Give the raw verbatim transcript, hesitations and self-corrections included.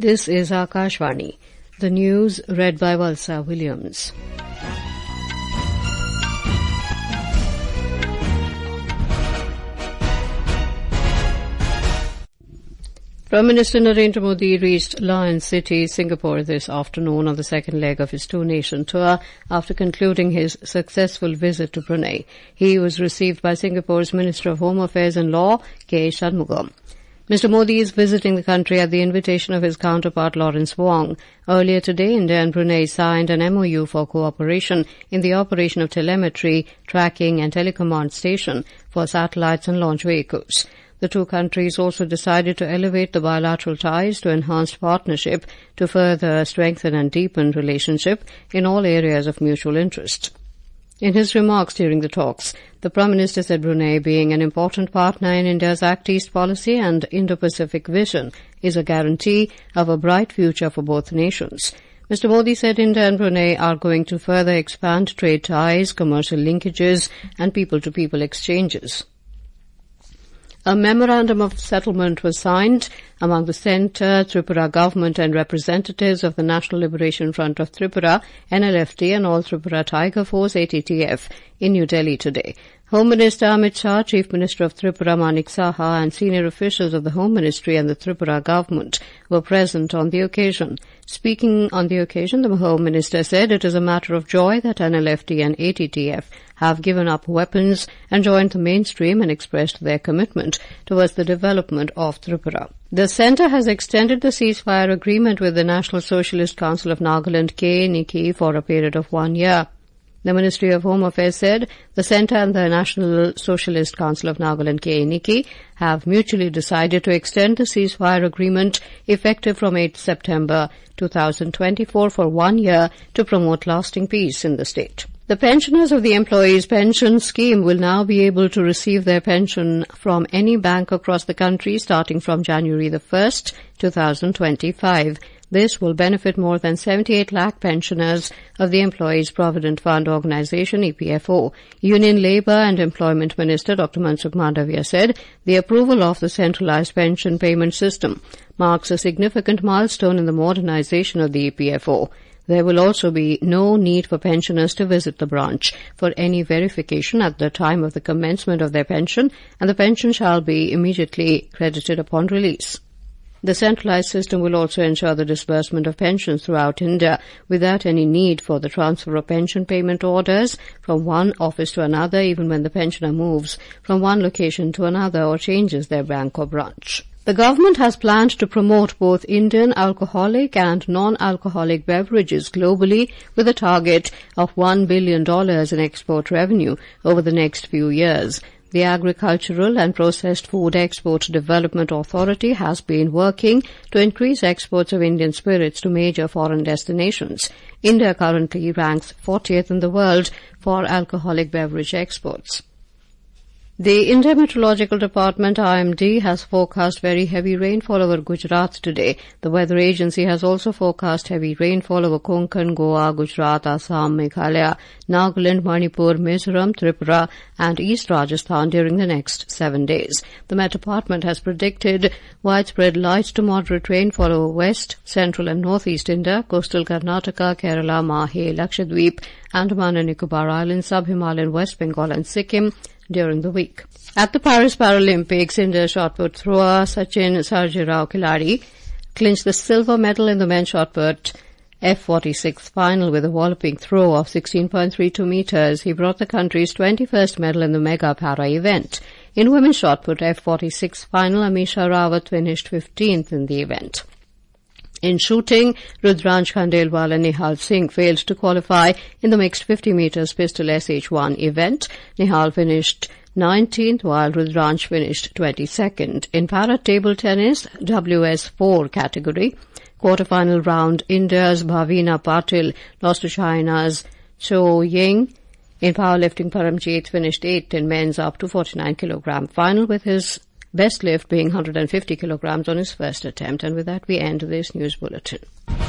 This is Akashvani. The news read by Valsa Williams. Prime Minister Narendra Modi reached Lion City, Singapore this afternoon on the second leg of his two-nation tour after concluding his successful visit to Brunei. He was received by Singapore's Minister of Home Affairs and Law, K. Shanmugam. Mister Modi is visiting the country at the invitation of his counterpart Lawrence Wong. Earlier today, India and Brunei signed an M O U for cooperation in the operation of telemetry, tracking and telecommand station for satellites and launch vehicles. The two countries also decided to elevate the bilateral ties to enhanced partnership to further strengthen and deepen relationship in all areas of mutual interest. In his remarks during the talks, the Prime Minister said Brunei, being an important partner in India's Act East policy and Indo-Pacific vision, is a guarantee of a bright future for both nations. Mister Modi said India and Brunei are going to further expand trade ties, commercial linkages and people-to-people exchanges. A memorandum of settlement was signed among the Centre, Tripura government and representatives of the National Liberation Front of Tripura, N L F T and All Tripura Tiger Force, A T T F, in New Delhi today. Home Minister Amit Shah, Chief Minister of Tripura Manik Saha and senior officials of the Home Ministry and the Tripura government were present on the occasion. Speaking on the occasion, the Home Minister said it is a matter of joy that N L F T and A T T F have given up weapons and joined the mainstream and expressed their commitment towards the development of Tripura. The Centre has extended the ceasefire agreement with the National Socialist Council of Nagaland, K N I C I, for a period of one year. The Ministry of Home Affairs said the Centre and the National Socialist Council of Nagaland, K N I C I, have mutually decided to extend the ceasefire agreement effective from eighth September twenty twenty-four for one year to promote lasting peace in the state. The pensioners of the Employees Pension Scheme will now be able to receive their pension from any bank across the country starting from January the first, twenty twenty-five. This will benefit more than seventy-eight lakh pensioners of the Employees Provident Fund Organisation, E P F O. Union Labour and Employment Minister Doctor Mansukh Mandavia said the approval of the centralised pension payment system marks a significant milestone in the modernisation of the E P F O. There will also be no need for pensioners to visit the branch for any verification at the time of the commencement of their pension, and the pension shall be immediately credited upon release. The centralised system will also ensure the disbursement of pensions throughout India without any need for the transfer of pension payment orders from one office to another, even when the pensioner moves from one location to another or changes their bank or branch. The government has planned to promote both Indian alcoholic and non-alcoholic beverages globally with a target of one billion dollars in export revenue over the next few years. The Agricultural and Processed Food Export Development Authority has been working to increase exports of Indian spirits to major foreign destinations. India currently ranks fortieth in the world for alcoholic beverage exports. The India Meteorological Department, I M D, has forecast very heavy rainfall over Gujarat today. The weather agency has also forecast heavy rainfall over Konkan, Goa, Gujarat, Assam, Meghalaya, Nagaland, Manipur, Mizoram, Tripura and East Rajasthan during the next seven days. The Met Department has predicted widespread light to moderate rainfall over West, Central and Northeast India, coastal Karnataka, Kerala, Mahe, Lakshadweep, Andaman and Nicobar Islands, Sub-Himalayan West Bengal and Sikkim during the week. At the Paris Paralympics, India's shot put thrower Sachin Sarjirao Khiladi clinched the silver medal in the men's shot put F forty-six final with a walloping throw of sixteen point three two meters. He brought the country's twenty-first medal in the mega para event. In women's shot put F forty-six final, Amisha Rawat finished fifteenth in the event. In shooting, Rudransh Khandelwal and Nihal Singh failed to qualify in the mixed fifty metres pistol S H one event. Nihal finished nineteenth while Rudransh finished twenty-second. In para table tennis, W S four category, quarter-final round, India's Bhavina Patil lost to China's Cho Ying. In powerlifting, Paramjit finished eighth in men's up to forty-nine kilogram final with his best lift being one hundred fifty kilograms on his first attempt. And with that, we end this news bulletin.